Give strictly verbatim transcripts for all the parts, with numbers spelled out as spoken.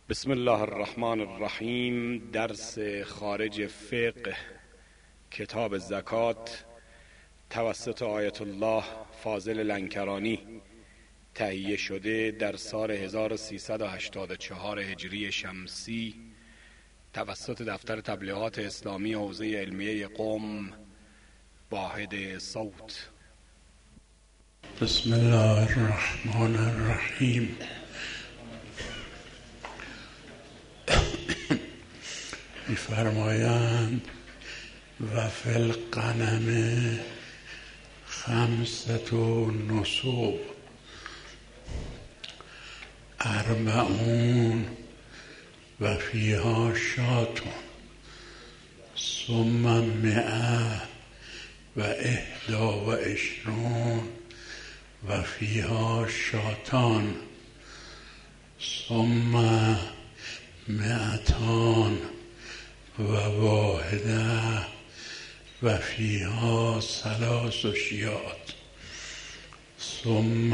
بسم الله الرحمن الرحیم. درس خارج فقه کتاب زکات توسط آیت الله فاضل لنکرانی تهیه شده در سال هزار و سیصد و هشتاد و چهار هجری شمسی توسط دفتر تبلیغات اسلامی حوزه علمیه قم واحد صوت. بسم الله الرحمن الرحیم. می‌فرمایند و فی الغنم خمسة نصوب اربعون و فیها شاتون ثم مئة و احدا و عشرون و فیها شاتان ثم مئتان و واحده و فیها ثلاث شیات ثم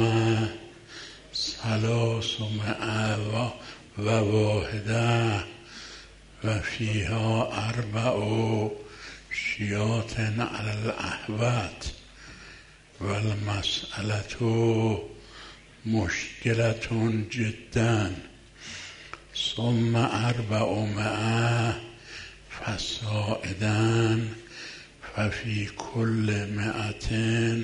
ثلاث مئة و واحده و فیها اربع شیات علی الاحوط و المسألة مشکلة جدا ثم اربعمائة فصاعدا ففي كل مئة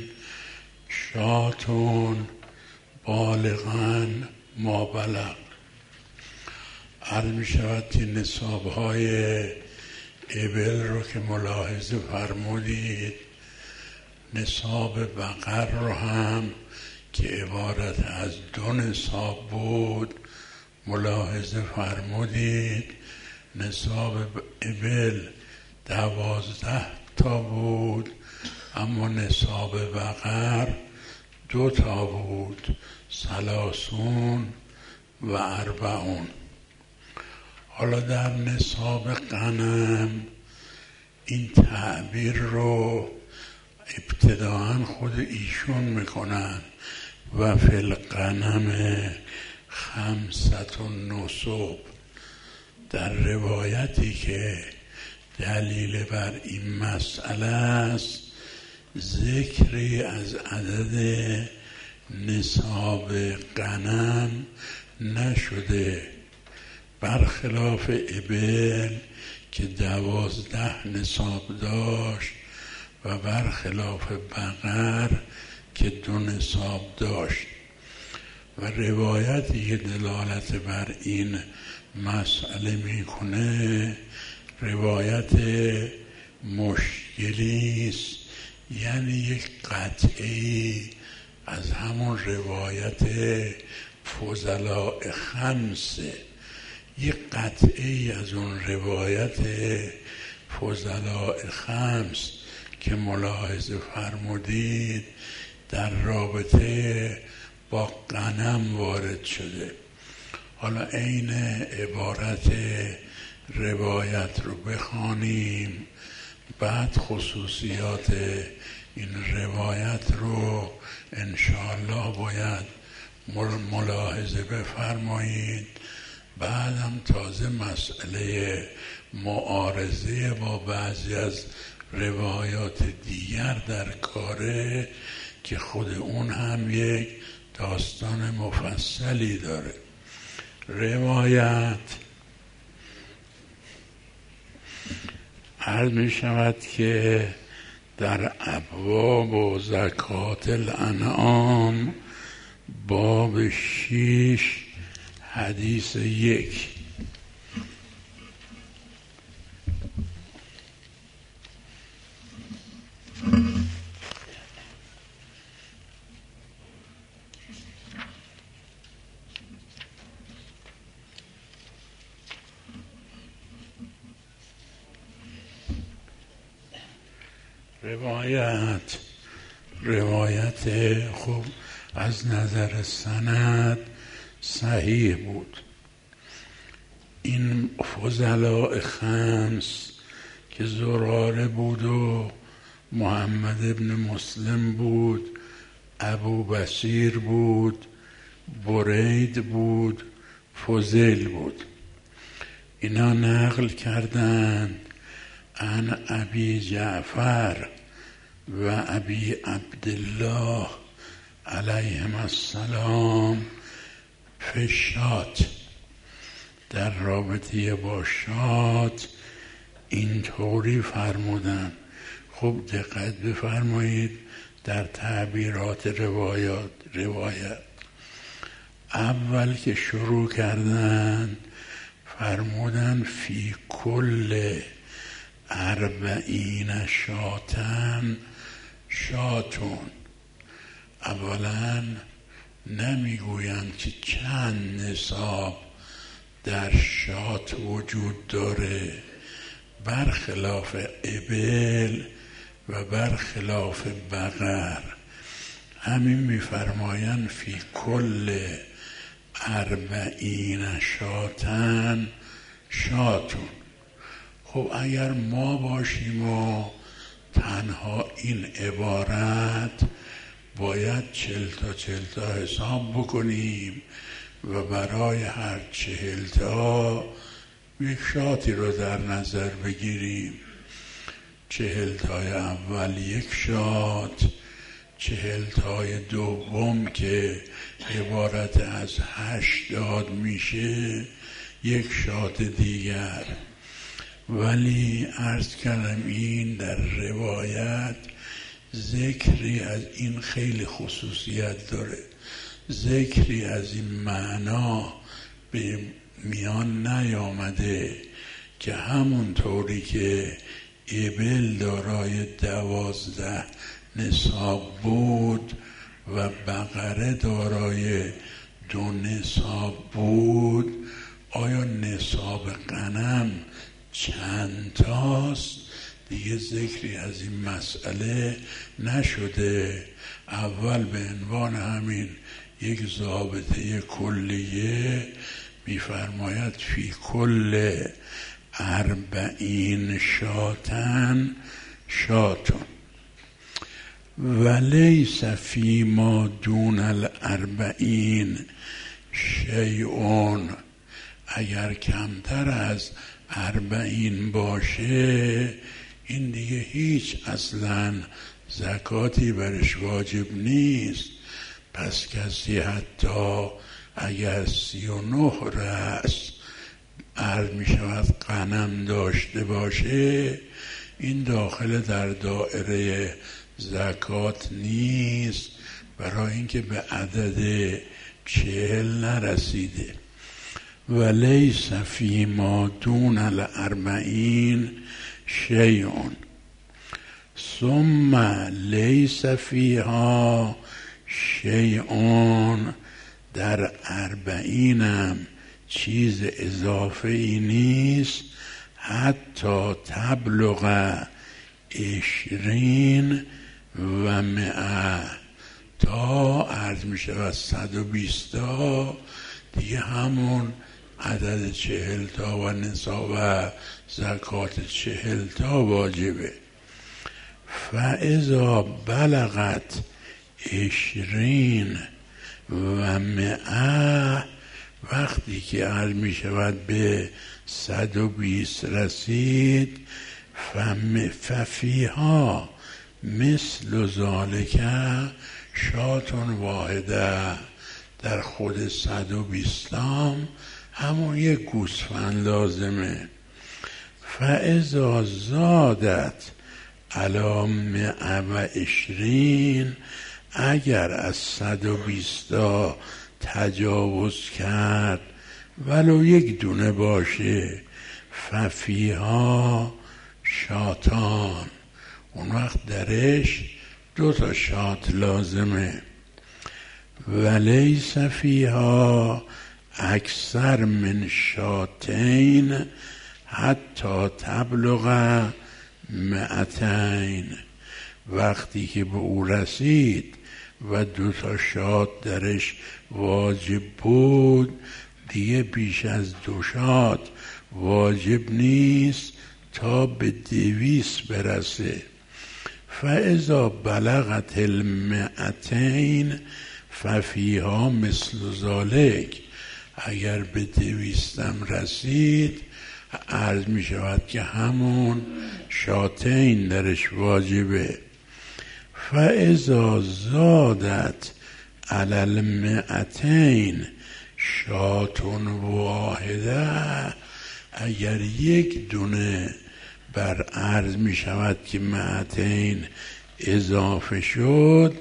شاتون بالغا ما بلغ. عرض می شود که نصاب های ابل رو که ملاحظه فرمودید، نصاب بقر رو هم که عبارت از دو نصاب بود ملاحظه فرمودید. نصاب ابل دوازده تا بود اما نصاب بقر دو تا بود، ثلاثون و اربعون. حالا در نصاب غنم این تعبیر رو ابتداعا خود ایشون میکنن و فی الغنم خمسة نصوب. در روایتی که دلیل بر این مسئله است ذکری از عدد نصاب غنم نشده، برخلاف ابل که دوازده نصاب داشت و برخلاف بقر که دو نصاب داشت. و روایتی که دلالت بر این مسئله میکنه روایت مشکلی است، یعنی یک قطعی از همون روایت فضلاء خمسه، یک قطعی از اون روایت فضلاء خمس که ملاحظه فرمودید در رابطه با غنم وارد شده. حالا عین عبارت روایت رو بخوانیم، بعد خصوصیات این روایت رو انشاءالله باید ملاحظه بفرمایید. بعدم تازه مسئله معارضه با بعضی از روایات دیگر در کاره که خود اون هم یک داستان مفصلی داره. روایت عرض می شود که در ابواب و زکات الانعام باب شیش حدیث یک. روایت روایت خوب از نظر سند صحیح بود. این فضلاء خمس که زراره بود و محمد ابن مسلم بود، ابو بصیر بود، برید بود، فضیل بود. اینا نقل کردند عن ابی جعفر و ابی عبدالله علیهم السلام فی شات، در رابطه با شات اینطوری فرمودن. خوب دقت بفرمایید در تعبیرات روایات روایت اول که شروع کردن فرمودن فی کل اربعین شاتن شاتون. اولا نمیگویند که چند نصاب در شات وجود داره، برخلاف ابل و برخلاف بقر. همین میفرمایند فی کل اربعین شاتن شاتون. خب اگر ما باشیم و تنها این عبارت باید چل تا چل تا حساب بکنیم و برای هر چهل تا یک شاتی رو در نظر بگیریم. چهل تای اول یک شات، چهل تای دوم که عبارت از هشتاد میشه یک شات دیگر. ولی عرض کردم این در روایت ذکری از این خیلی خصوصیت داره، ذکری از این معنا به میان نیامده که همونطوری که ابل دارای دوازده نصاب بود و بقره دارای دو نصاب بود، آیا نصاب غنم چند تاست؟ دیگه ذکری از این مسئله نشده. اول به عنوان همین یک ضابطه کلیه میفرماید فی کل اربعین شاتن شاتون ولیس فی ما دون الاربعین شیئون. اگر کمتر از اربعین باشه این دیگه هیچ اصلا زکاتی برش واجب نیست. پس کسی حتی اگر سی و نه رأس عرض می شود غنم داشته باشه این داخل در دایره زکات نیست، برای اینکه به عدد چهل نرسیده. ولیس فی ما دون الاربعین شیئون ثم لیس فیها شیئون. در اربعینم چیز اضافه ای نیست حتی تبلغ عشرین و مئه، تا عرض می شود صد و بیست تا دیگه همون عدد چهل تا و نصاب و زکات چهل تا واجبه. فاذا بلغت عشرین و مئه، وقتی که عرض می شود به صد و بیست رسید، ففیها مثل ذالک شاتون واحده، در خود صد و بیستام همون یک گوسفند لازمه. فاذا زادت علی مئة و عشرین، اگر از صد و بیستا تجاوز کرد ولو یک دونه باشه، ففیها شاتان، اون وقت درش دو تا شات لازمه. ولیس فیها اکثر من شاتین حتی تبلغ مئتین، وقتی که به او رسید و دو تا شات درش واجب بود دیگه بیش از دو شات واجب نیست تا به دویست برسه. فاذا بلغت المئتین ففیها مثل ذالک، اگر به دویستم رسید عرض می شود که همون شاتین درش واجبه. فاذا زادت علی المئتین شاتون واحده، اگر یک دونه بر عرض می شود که مئتین اضافه شد،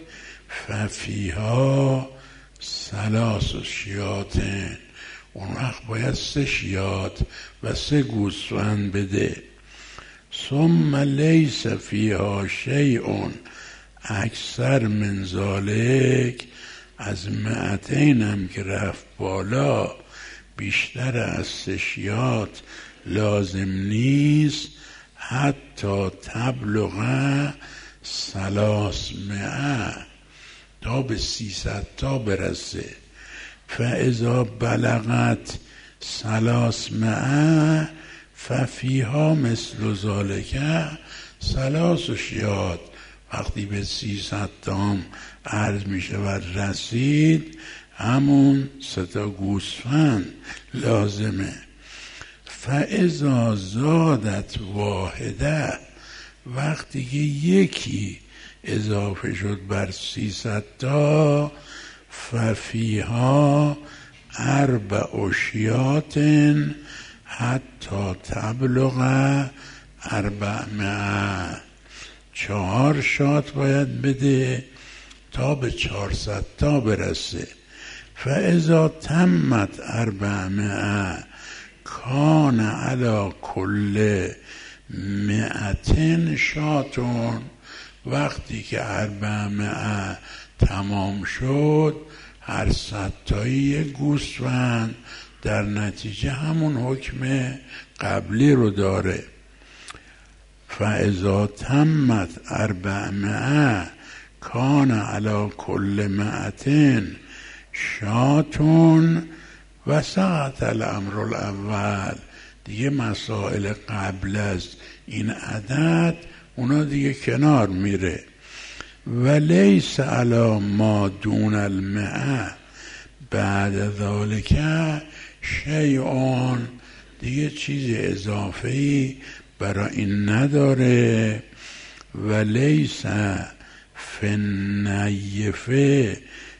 ففیها ثلاث شیاطین، اون وقت باید سه شیاط و سه گوسفند بده. ثم لیس فیها شیء اکثر من ذالک، از مئتین هم که رفت بالا بیشتر از سه شیاط لازم نیست، حتی تبلغ ثلاثمائه، تا به سیصد تا برسه. فاذا بلغت ثلاثمائه ففیها مثل ذالک ثلاث شیاط، وقتی به سیصد تام عرض می شود رسید، همون سه تا گوسفند لازمه. فاذا زادت واحده، وقتی که یکی اضافه شد بر سیصد تا، ففیها اربع شیاط حتی تبلغ اربعمائه، چهار شات باید بده تا به چهارصد تا برسه. فاذا تمت اربعمائه کان علی کل مئتین شاتون، وقتی که اربعمائه تمام شد، هر صد تایی یک گوسفند، در نتیجه همون حکم قبلی رو داره. فاذا تمت اربعمائه کان علی کل مئتین شاتون و سقط الامر الاول، دیگه مسائل قبل از این عدد اونا دیگه کنار میره. و لیس علی ما دون المئه بعد ذالک شیئون، دیگه چیز اضافه‌ای برای این نداره. و لیس فی النیفه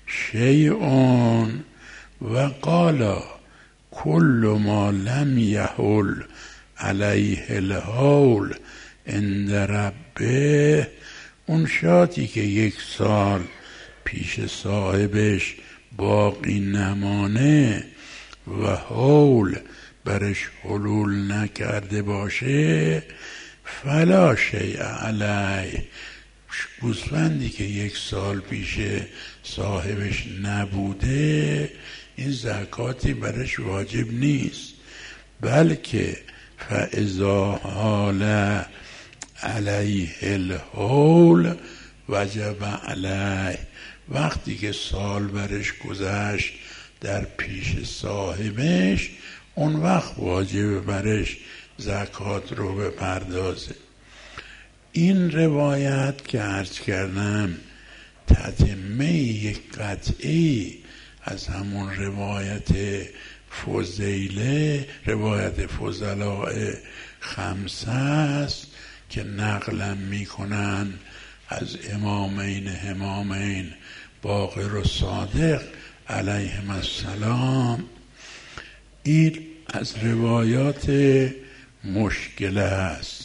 شیئون و قال کل ما لم یحل علیه الحول عند ربه، اون شاتی که یک سال پیش صاحبش باقی نمانه و حول برش حلول نکرده باشه، فلا شیء علیه، گوسفندی که یک سال پیش صاحبش نبوده این زکاتی برش واجب نیست، بلکه فاذا حال علیه الحول وجب علیه، وقتی که سال برش گذشت در پیش صاحبش، اون وقت واجب برش زکات رو بپردازه. این روایت که عرض کردم تتمه یک قطعی از همون روایت فضیله، روایت فضلاء خمسه است که نقلم میکنن از امامین همامین باقر و صادق علیهم السلام. این از روایات مشکل است.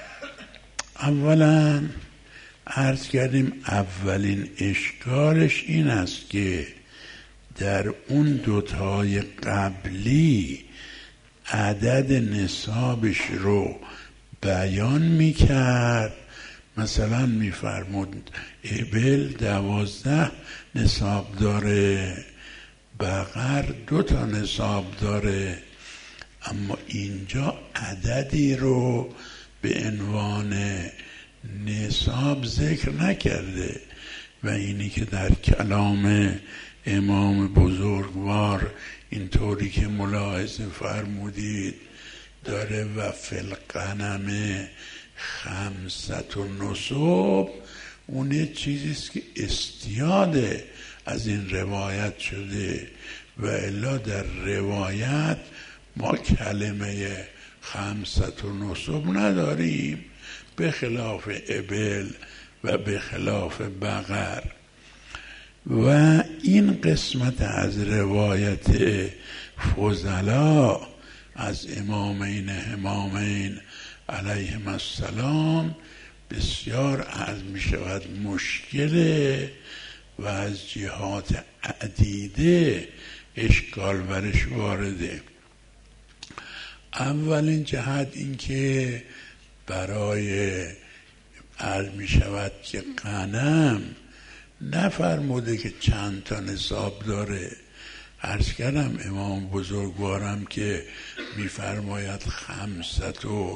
اولا عرض کردیم اولین اشکالش این است که در اون دوتای قبلی عدد نصابش رو بیان میکرد، مثلا میفرمود ابل دوازده نصاب داره، بقر دو تا نصاب داره، اما اینجا عددی رو به عنوان نصاب ذکر نکرده و اینی که در کلام امام بزرگوار اینطوری که ملاحظه فرمودید داره و فی الغنم خمسة نصب، اون چیزیست که استیاده از این روایت شده و الا در روایت ما کلمه خمسط و نصب نداریم، به خلاف ابل و به خلاف بقر. و این قسمت از روایت فضلا از امامین همامین علیهم السلام بسیار عرض می شود مشکله و از جهات عدیده اشکال برش وارده. اولین جهت این که برای عرض می شود که غنم نفرموده که چند تا نصاب داره. عرض کردم امام بزرگوارم که میفرماید خمسط و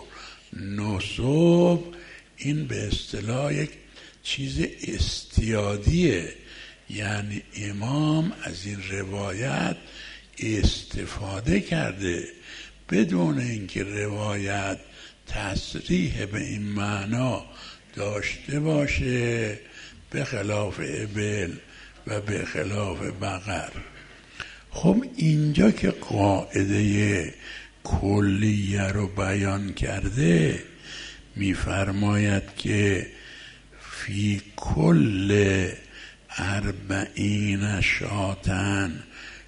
نصب، این به اصطلاح یک چیز استیادیه، یعنی امام از این روایت استفاده کرده بدون اینکه روایت تصریح به این معنا داشته باشه، به خلاف ابل و به خلاف بقر. خب اینجا که قاعده کلیه رو بیان کرده میفرماید که فی کل اربعین شاتن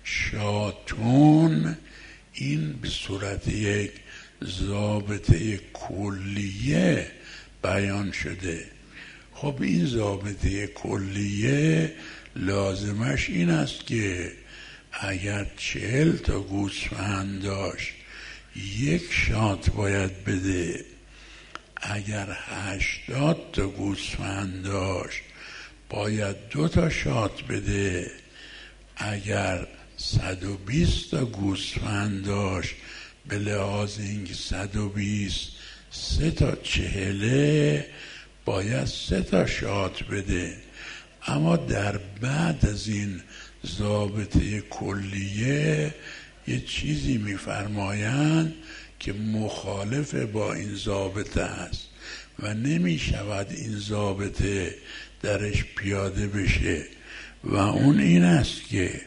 شاتون، این به صورت یک ضابطه کلیه بیان شده. خب این ضابطه کلیه لازمش این است که اگر چهل تا گوسفند داشت یک شات باید بده، اگر هشتاد تا گوسفند داشت باید دو تا شات بده، اگر صد و بیست تا گوسفند داشت به لحاظ اینکه صد و بیست سه تا چهله باید سه تا شات بده. اما در بعد از این ضابطه کلیه یه چیزی میفرمایند که مخالف با این ضابطه است و نمی شود این ضابطه درش پیاده بشه، و اون این است که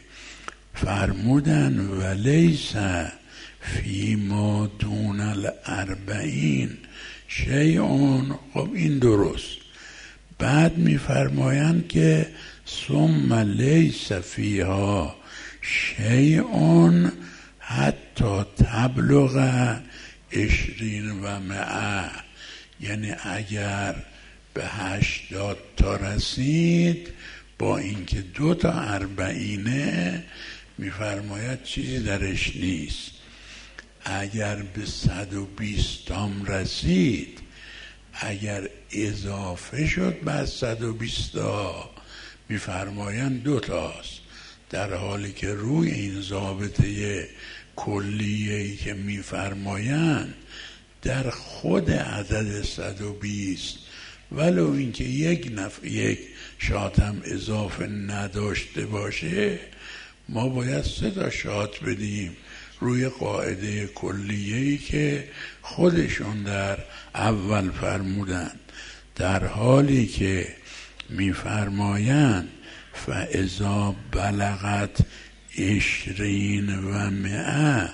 فرمودن ولیس فی ما دون الاربعین شیئون. خب این درست. بعد میفرمایند که ثم لیس فیها شیئون حتی تبلغ عشرین و مئه، یعنی اگر به هشتاد تا رسید با اینکه دو تا اربعینه میفرماید چیزی درش نیست. اگر به صد و بیستام رسید، اگر اضافه شد بعد صد و بیستا میفرمایند دو تاست، در حالی که روی این ضابطه کلیه‌ای که میفرمایند در خود عدد صد و بیست ولو اینکه یک نفع یک شاتم اضافه نداشته باشه ما باید سه تا شات بدیم روی قاعده کلیه‌ای که خودشون در اول فرمودن، در حالی که میفرمایند فاذا بلغت عشرین و مئه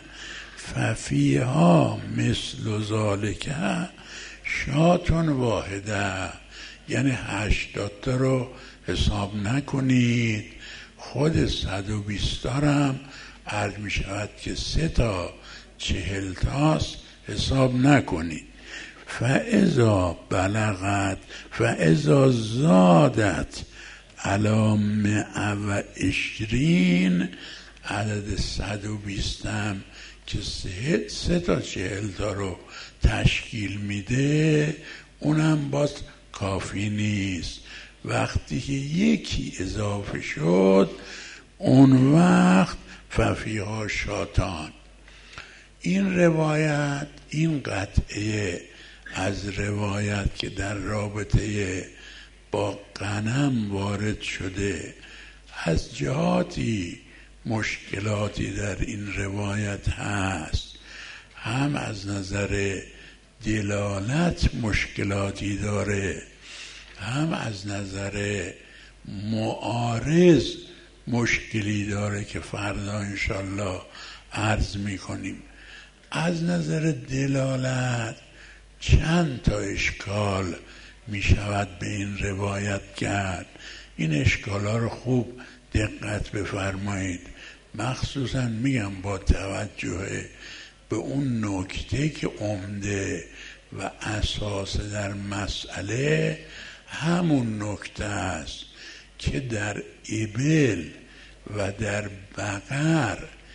ففیها مثل ذالک شاتون واحده، یعنی هشتاد تا رو حساب نکنید، خود صد و بیست تا هم عرض می شود که سه تا چهل تاست حساب نکنید. فاذا بلغت فاذا زادت علی مئة و عشرین، عدد صد و بیست هم که سه, سه تا چهل تا رو تشکیل میده اونم باز کافی نیست. وقتی که یکی اضافه شد اون وقت ففیها شاتان. این روایت، این قطعه از روایت که در رابطه با غنم وارد شده از جهاتی مشکلاتی در این روایت هست، هم از نظر دلالت مشکلاتی داره، هم از نظر معارض مشکلی داره که فردا انشالله عرض میکنیم. از نظر دلالت چند تا اشکال می شود به این روایت کرد. این اشکالا رو خوب دقت بفرمایید، مخصوصا میگم با توجه به اون نکته که عمده و اساس در مسئله همون نکته است که در ابل و در بقر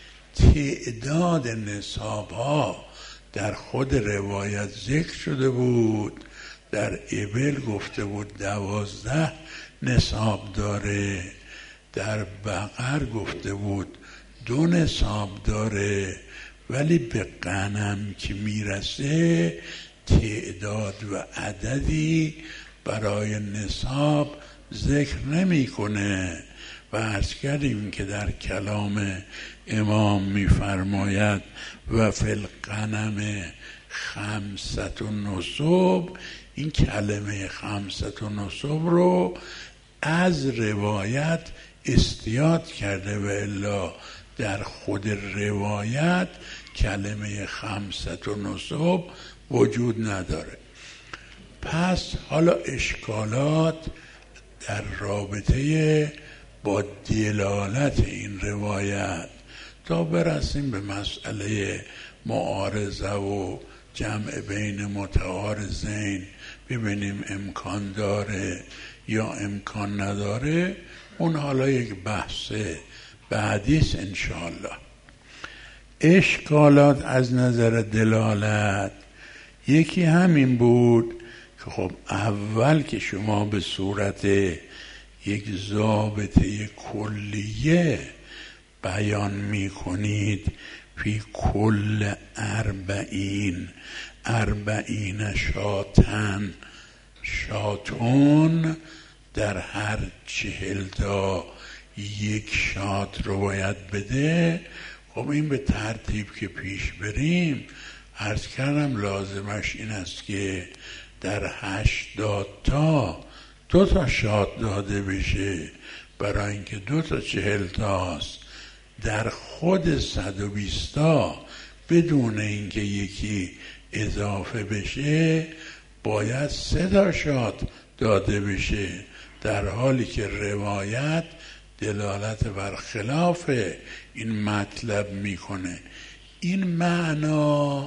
تعداد نصاب ها در خود روایت ذکر شده بود. در ابل گفته بود دوازده نصاب داره، در بقر گفته بود دو نصاب داره، ولی به غنم که میرسه تعداد و عددی برای نصاب ذکر نمی کنه. و عرض کردیم که در کلام امام میفرماید و فی الغنم خمسة نصب، این کلمه خمسة نصب رو از روایت استیاد کرده و الا در خود روایت کلمه خمسة نصب وجود نداره. پس حالا اشکالات در رابطه با دلالت این روایت تا برسیم به مسئله معارضه و جمع بین متعارضین، ببینیم امکان داره یا امکان نداره. اون حالا یک بحث بعدیست انشاءالله. اشکالات از نظر دلالت یکی همین بود که خب اول که شما به صورت یک ضابطه کلیه بیان می کنید فی کل اربعین اربعین شاتن شاتون، در هر چهل تا یک شات رو باید بده. خب این به ترتیب که پیش بریم عرض کردم لازمش این است که در هشتاد تا دو تا شات داده بشه، برای اینکه دو تا چهل تاست. در خود صد و بیست تا بدون اینکه یکی اضافه بشه باید سه تا شات داده بشه، در حالی که روایت دلالت بر خلاف این مطلب میکنه. این معنا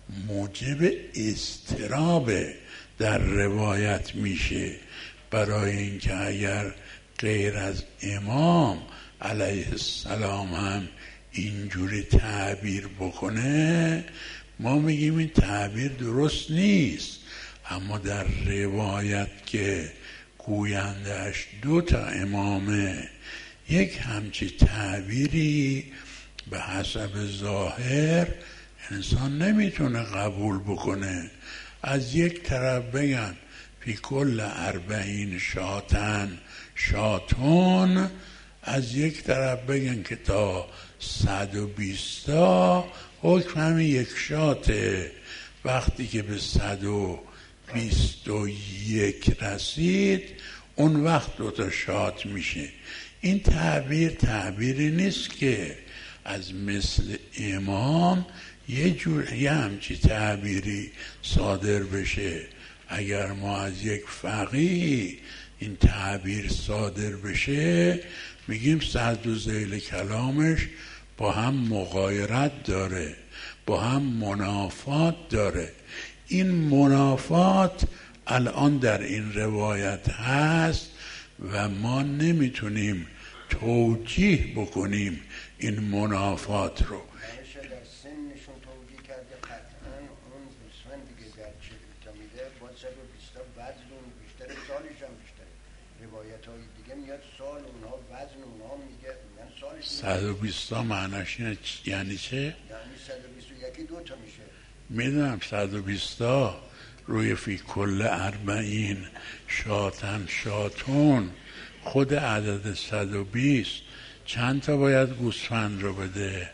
موجب اضطراب در روایت میشه، برای اینکه اگر غیر از امام علیه السلام هم اینجوری تعبیر بکنه ما میگیم این تعبیر درست نیست. اما در روایت که گویندهش دو تا امامه، یک همچی تعبیری به حسب ظاهر انسان نمیتونه قبول بکنه. از یک طرف بگن فی کل اربعین شاتن شاتون، از یک طرف بگن که تا صد و بیست تا حکم همین یک شاته. وقتی که به صد و بیست و یک رسید اون وقت دو تا شات میشه. این تعبیر تعبیری نیست که از مثل امام یه جور یه همچی تعبیری صادر بشه. اگر ما از یک فقیه این تعبیر صادر بشه میگیم صد و ذیل کلامش با هم مغایرت داره، با هم منافات داره. این منافات الان در این روایت هست و ما نمیتونیم توجیه بکنیم این منافات رو. صد و بیست تا معناش یعنی چه؟ یعنی صد و بیست و یک دو تا میشه. میدونم صد و بیست تا روی فی کل اربعین شاتن شاتون، خود عدد صد و بیست چند تا باید گوسفند رو بده؟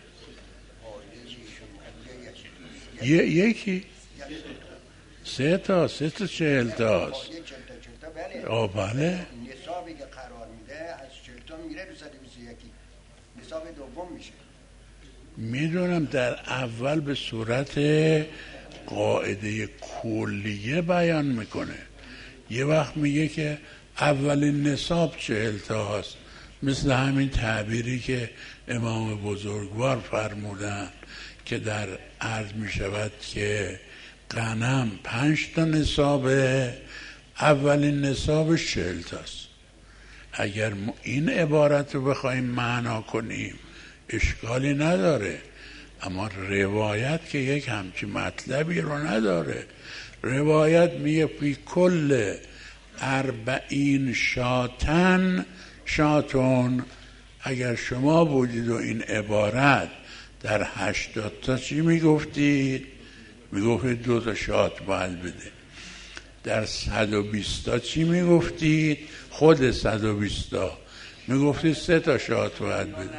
یه یکی سه تا سه تا چهل تاست. آه بله. نصابی که قرار میده از چهل تا میره به صد و بیست و یک، نصاب دوم میشه. میدونم در اول به صورت قاعده کلیه بیان میکنه، یه وقت میگه که اولین نصاب چهل تا هست، مثل همین تعبیری که امام بزرگوار فرمودن که در عرض میشود که غنم پنج تا نصابه، اولین نصابش چهل تاست. اگر این عبارت رو بخوایم معنا کنیم اشکالی نداره، اما روایت که یک همچی مطلبی رو نداره. روایت میگه فی کل اربعین شاتن شاتون. اگر شما بودید و این عبارت در هشتاد تا چی میگفتید؟ میگفتید دو تا شات باید بده. در صد و بیست تا چی میگفتید؟ خود صد و بیست تا میگفتید سه تا شات باید بده.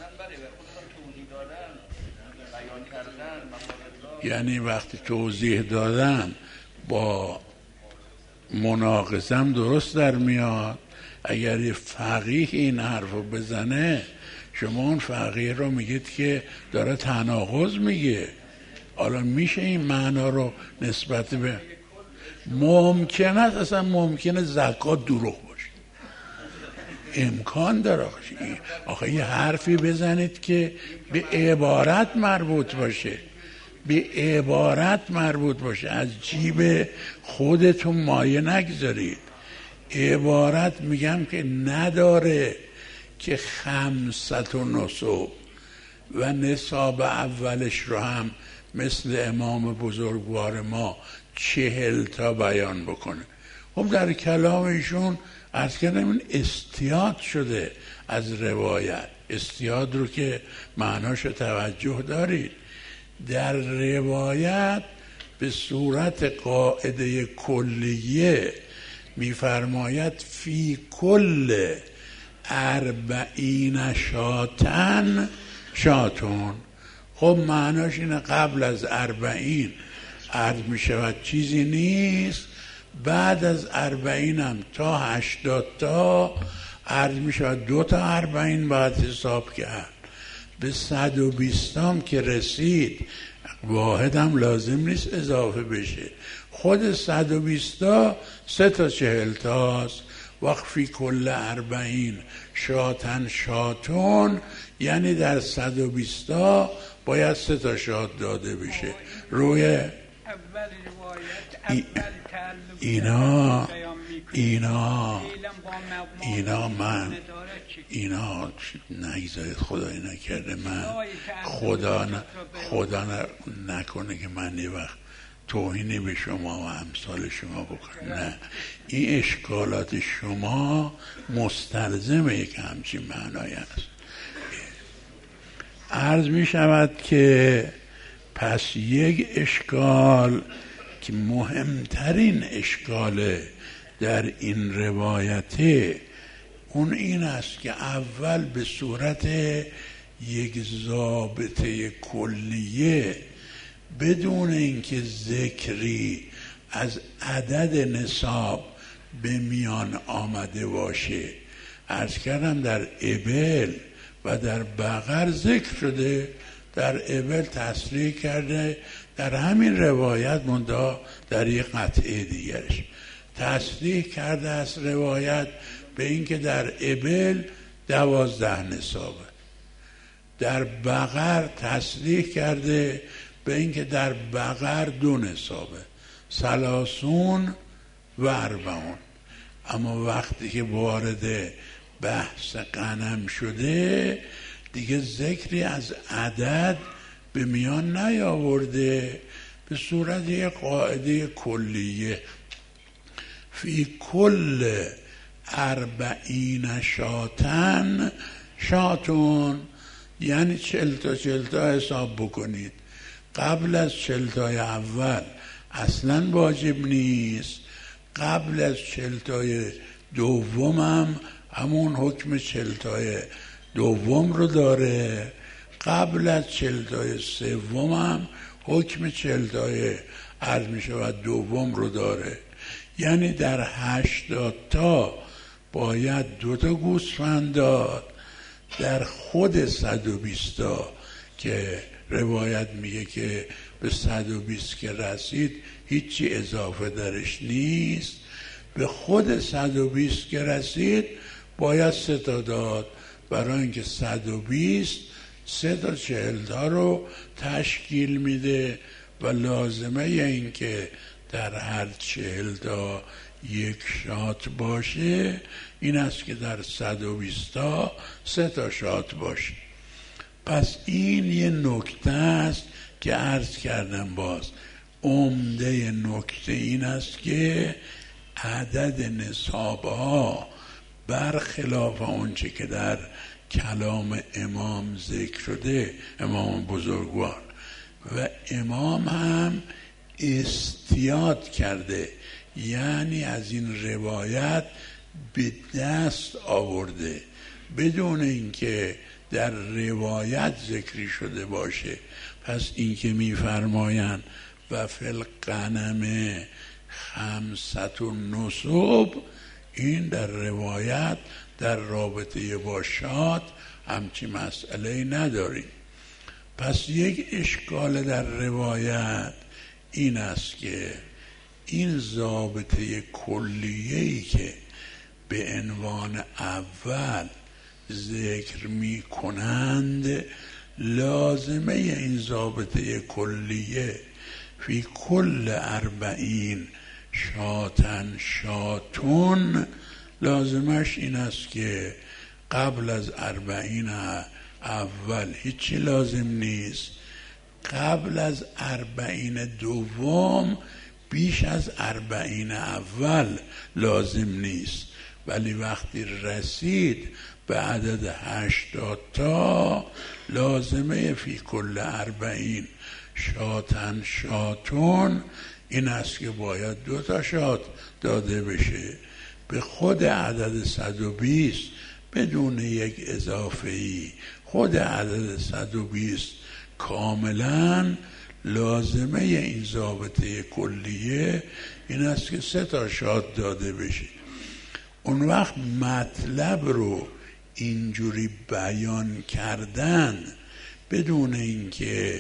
یعنی وقتی توضیح دادن با مناقضم درست در میاد. اگر یه فقیه این حرف رو بزنه، شما اون فقیه رو میگید که داره تناقض میگه. حالا میشه این معنا رو نسبت به ممکن است، اصلا ممکنه زکات دروغ باشه، امکان داره. آخه یه حرفی بزنید که به عبارت مربوط باشه، به عبارت مربوط باشه، از جیب خودتون مایه نگذارید. عبارت میگم که نداره که خمسط و نصب و نصاب اولش رو هم مثل امام بزرگوار ما چهل تا بیان بکنه. خب در کلام ایشون عرض کردم این استیاد شده از روایت. استیاد رو که معناش توجه دارید. در روایت به صورت قاعده کلیه میفرماید فی کل اربعین شاتن شاتون. خب معناش اینه قبل از اربعین عرض می شود چیزی نیست، بعد از اربعین هم تا هشتاد تا عرض می شود دو تا اربعین باید حساب کرد. به صد و بیستام که رسید واحد هم لازم نیست اضافه بشه، خود صد و بیستا سه تا چهل تاست. وقفی کل اربعین شاتن شاتون، یعنی در صد و بیستا باید سه تا شات داده بشه. روی ای اینا اینا اینا من اینا نگذارید، خدایی نکرده من خدا ن... خدا نکنه که من یه وقت توهینی به شما و امثال شما بکنم. نه، این اشکالات شما مستلزم یک همچین معنایی است. عرض می شود که پس یک اشکال که مهمترین اشکال در این روایته اون این است که اول به صورت یک ضابطه کلیه بدون اینکه ذکری از عدد نصاب به میان آمده باشه. عرض کردم در ابل و در بقر ذکر شده، در ابل تصریح کرده، در همین روایت منتها در یک قطعه دیگرش تصریح کرده از روایت به اینکه در ابل دوازده نصابه، در بقر تصریح کرده به اینکه در بقر دو نصابه، سلاسون و اربعون. اما وقتی که وارد بحث غنم شده دیگه ذکری از عدد به میان نیاورده، به صورت یک قاعده کلیه فی کل اربعین شاتن شاتون، یعنی چل تا چل تا حساب بکنید. قبل از چل تای اول اصلا واجب نیست، قبل از چل تای دوم هم همون حکم چل تای دوم رو داره، قبل از چل تای سوم هم حکم چل تای عرض می شود دوم رو داره. یعنی در هشتاد تا باید دو تا گوسفند داد، در خود صد و بیست تا که روایت میگه که به صد و بیست که رسید هیچی اضافه درش نیست، به خود صد و بیست که رسید باید سه تا داد، برای اینکه صد و بیست سه تا چهل تا رو تشکیل میده و لازمه این که در هر چهل تا یک شات باشه این است که در صد و بیست تا سه تا شات باشه. پس این یه نکته است که عرض کردم. باز عمده نکته این است که عدد نصابها برخلاف اونچه که در کلام امام ذکر شده، امام بزرگوار و امام هم استیاد کرده، یعنی از این روایت به دست آورده بدون اینکه در روایت ذکری شده باشه. پس این که میفرمایند و فی الغنم خمسة نصب، این در روایت در رابطه با شات همچی مسئله نداریم. پس یک اشکال در روایت این است که این ضابطه کلیه‌ای که به عنوان اول ذکر می کنند، لازمه این ضابطه کلیه فی کل اربعین شاتن شاتون، لازمش این است که قبل از اربعین اول هیچی لازم نیست، قبل از اربعین دوم بیش از اربعین اول لازم نیست، ولی وقتی رسید به عدد هشتاد تا لازمه فی کل اربعین شاتن شاتون این است که باید دو تا شات داده بشه به خود عدد صد و بیست بدون یک اضافه‌ای. خود عدد صد و بیست کاملا لازمه این ضابطه کلیه این است که سه تا شات داده بشه. اون وقت مطلب رو اینجوری بیان کردن بدون اینکه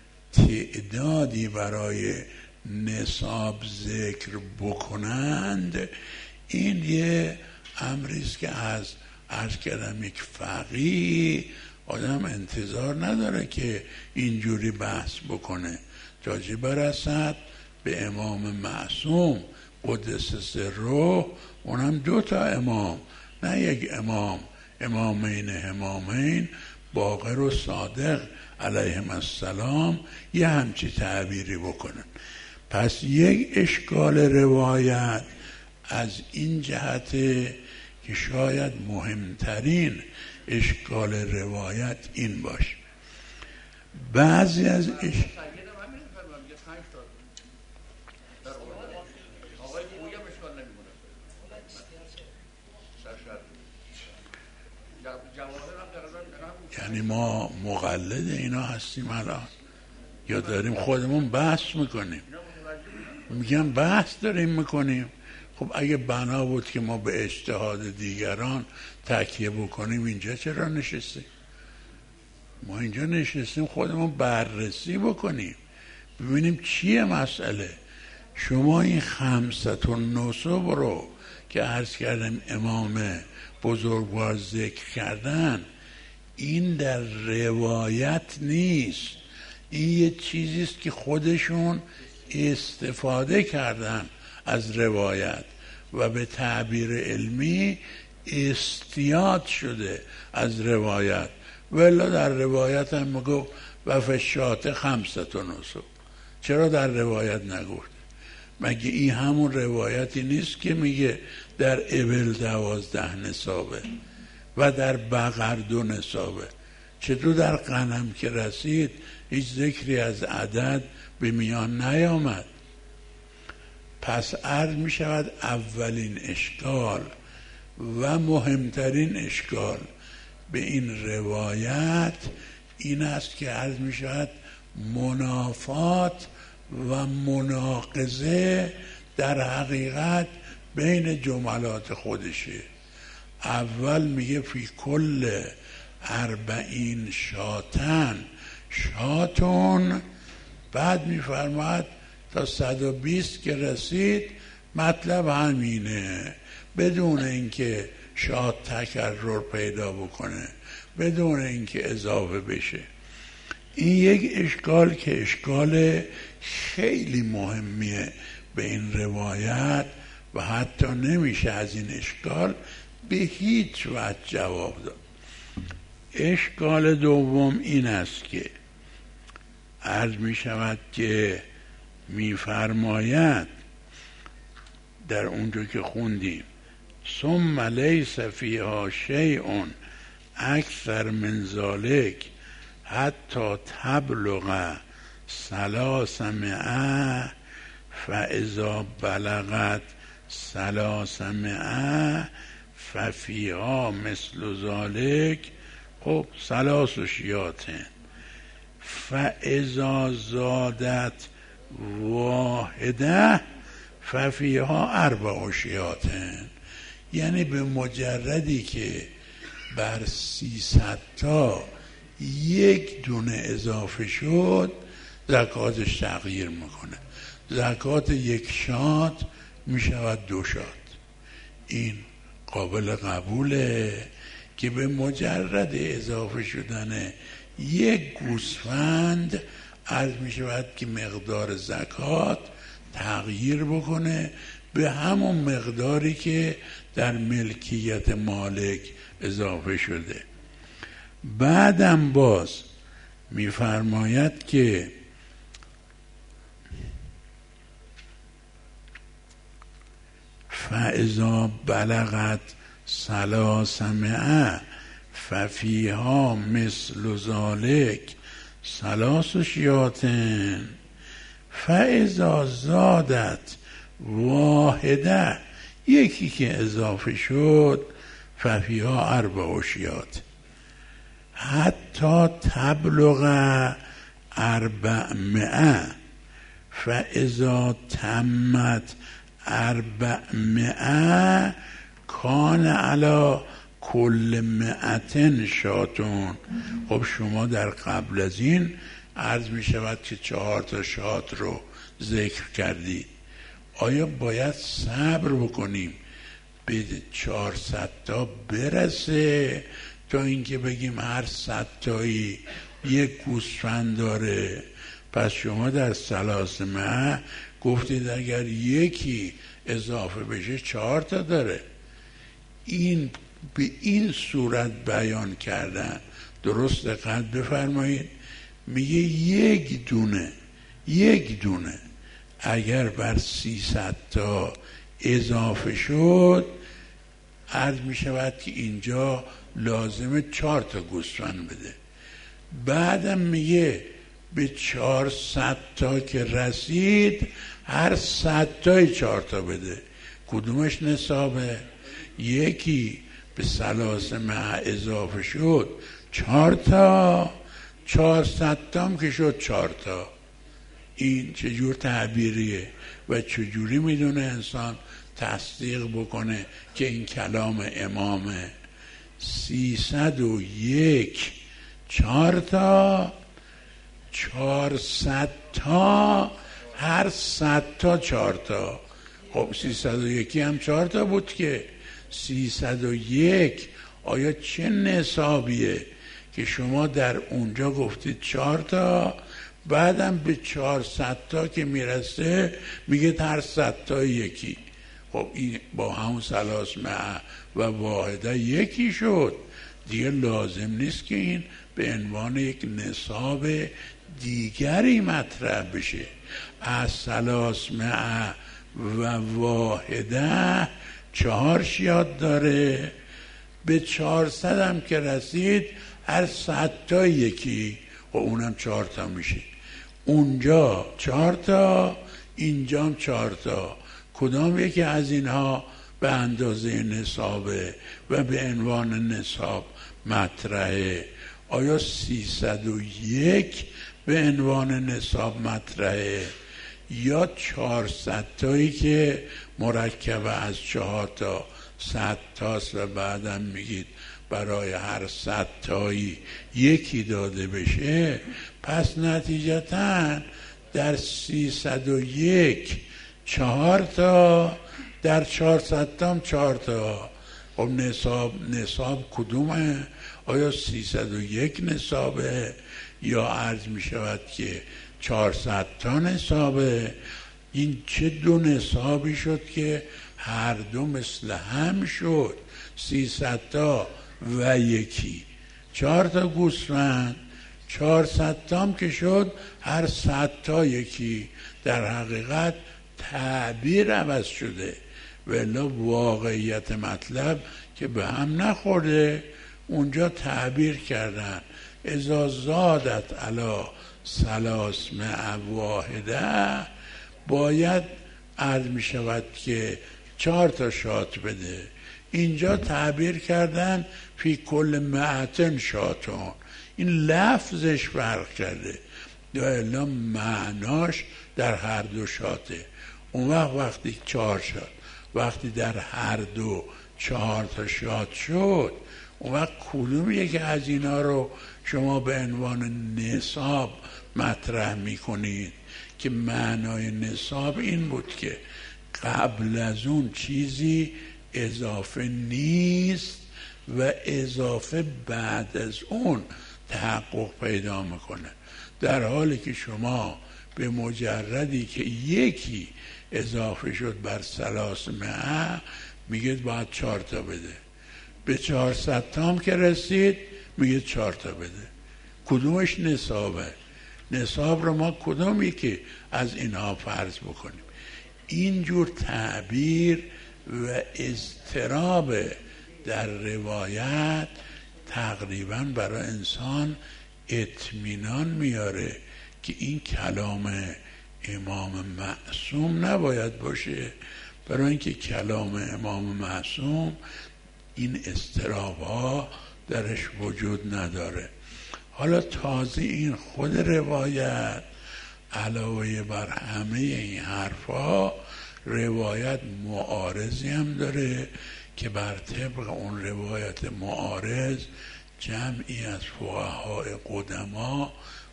تعدادی برای نصاب ذکر بکنند، این یه امریست که از عرض کردم یک فقیه آدم انتظار نداره که اینجوری بحث بکنه تا چه برسد به امام معصوم قدس سره، اونم دو تا امام، نه یک امام، امامین امامین باقر و صادق علیهم السلام یه همچی تعبیری بکنن. پس یک اشکال روایت از این جهت که شاید مهمترین اشکال روایت این باشه. بعضی از اش... یعنی ما مقلد اینا هستیم الان یا داریم خودمون بحث میکنیم؟ میگم بحث داریم میکنیم. خب اگه بنا بود که ما به اجتهاد دیگران تکیه بکنیم اینجا چرا نشستیم؟ ما اینجا نشستیم خودمون بررسی بکنیم ببینیم چیه مسئله. شما این خمسة نصب رو که عرض کردم امام بزرگوار ذکر کردن، این در روایت نیست، این یه چیزیست که خودشون استفاده کردن از روایت و به تعبیر علمی استیاد شده از روایت. ولی در روایت هم میگو و فشات خمسة نصب، چرا در روایت نگفت؟ مگه این همون روایتی نیست که میگه در ابل دوازده نصابه و در بقر دو نصابه؟ چطور در غنم که رسید هیچ ذکری از عدد به میان نیامد؟ پس عرض می شود اولین اشکال و مهمترین اشکال به این روایت این است که عرض می شود منافات و مناقضه در حقیقت بین جملات خودشه. اول میگه فی کل اربعین شاتن شاتون، بعد میفرماد تا صد و بیست که رسید مطلب همینه، بدون اینکه شات تکرر پیدا بکنه، بدون اینکه اضافه بشه. این یک اشکال که اشکال خیلی مهمیه به این روایت و حتی نمیشه از این اشکال به هیچ وجه جواب داد. اشکال دوم این است که عرض می شود که می فرماید در اونجا که خوندیم ثم لیس فیها شیء اکثر من ذلک حتی تبلغ ثلاثمائة فاذا بلغت ثلاثمائة ففیها مثل ذلک. خب ثلاث شیاطین، فاذا زادت واحده ففیها اربع شیاطین. یعنی به مجردی که بر سیصد تا یک دونه اضافه شد زکاتش تغییر میکنه. زکات یک شات میشود دو شات. این قابل قبوله که به مجرد اضافه شدن یک گوسفند عرض میشود که مقدار زکات تغییر بکنه به همون مقداری که در ملکیت مالک اضافه شده. بعدم باز میفرماید که فاذا بلغت ثلاثمائة ففیها مثل ذلک ثلاث شیاطین فاذا زادت واحده، یکی که اضافه شد ففیها اربع شیاطین حتی تبلغ اربعمائة فاذا تمت اربعمائة کان علی کل مئتین شاتون. خب شما در قبل از این عرض می شود که چهار تا شات رو ذکر کردید. آیا باید صبر بکنیم به چهارصد تا برسه تا اینکه بگیم هر صد تایی یک گوسفند داره؟ پس شما در ثلاثمائة گفتید اگر یکی اضافه بشه چهار تا داره. این به این صورت بیان کردن درست دقت بفرمایید. میگه یک دونه یک دونه اگر بر سیصد تا اضافه شد عرض می شود که اینجا لازمه چهار تا گوسفند بده. بعدم میگه به چهارصد تا که رسید هر صد تای چهار تا بده. کدومش نصابه؟ یکی به ثلاثمائة اضافه شد چهار تا، چهارصد تا هم که شد چهار تا. این چجور تعبیریه و چجوری میدونه انسان تصدیق بکنه که این کلام امامه؟ سیصد و یک چهار تا، چهارصد تا هر صد تا چهار تا. خب سیصد و یکی هم چهار تا بود که سیصد و یک. آیا چه نصابیه که شما در اونجا گفتید چهار تا، بعدم به چهارصد تا که میرسه میگه هر صد تا یکی؟ خب این با همون ثلاثمائة و واحده یکی شد دیگه. لازم نیست که این به عنوان یک نصاب دیگری مطرح بشه. از ثلاثمائة و واحده چهار شیات داره، به چهارصد هم که رسید هر صد تا یکی و اونم چهار تا میشه. اونجا چهار تا، اینجا هم چهار تا. کدام یکی از اینها به اندازه نصابه و به عنوان نصاب مطرحه؟ آیا سیصد و یک به عنوان نصاب مطرحه یا چهارصد تایی که مرکب از چهار تا صد تاست و بعدم میگید برای هر صد تایی یکی داده بشه، پس نتیجتاً در سیصد و یک چهار تا، در چهارصد تام چهار تا. خب نصاب نصاب کدومه؟ آیا سیصد و یک نصابه یا عرض می شود که چهارصد تا نصابه؟ این چه دو نصابی شد که هر دو مثل هم شد؟ سیصد تا و یکی چهار تا گوسفند، چهارصد تام که شد هر صد تا یکی. در حقیقت تعبیر عوض شده، ولی واقعیت مطلب که به هم نخورده. اونجا تعبیر کردن اذا زادت علی ثلاثمائة واحده، باید عرض می شود که چهار تا شات بده. اینجا تعبیر کردن فی کل مئتن شاتون. این لفظش فرق کرده، یا الا معناش در هر دو شاته. اون وقت وقتی چهار شات، وقتی در هر دو چهار تا شات شد، اون وقت کدوم یکی از اینا رو شما به عنوان نصاب مطرح میکنید؟ که معنای نصاب این بود که قبل از اون چیزی اضافه نیست و اضافه بعد از اون تحقق پیدا میکنه. در حالی که شما به مجردی که یکی اضافه شد بر ثلاثمائة میگید باید چهار تا بده، به چهارصد تام که رسید میگید چهار تا بده. کدومش نصابه؟ نصاب رو ما کدومی که از اینها فرض بکنیم؟ اینجور تعبیر و اضطراب در روایت تقریبا برای انسان اطمینان میاره که این کلام امام معصوم نباید باشه، برای اینکه کلام امام معصوم این اضطراب ها درش وجود نداره. حالا تازه این خود روایت علاوه بر همه این حرفا، روایت معارضی هم داره که بر طبق اون روایت معارض جمعی از فقهای قدما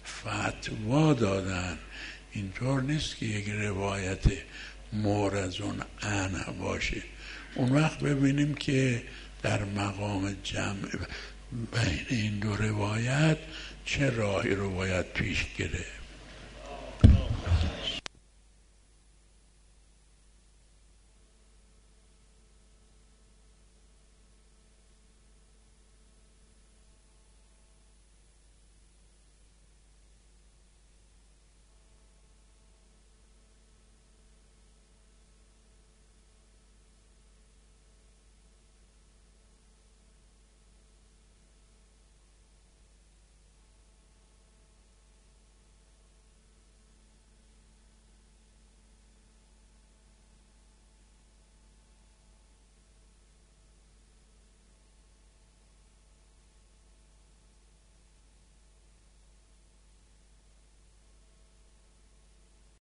فتوا دادن. اینطور نیست که یک روایت معرضون عنه باشه. اون وقت ببینیم که در مقام جمع بین این دو روایت چه راهی رو باید پیش گرفت.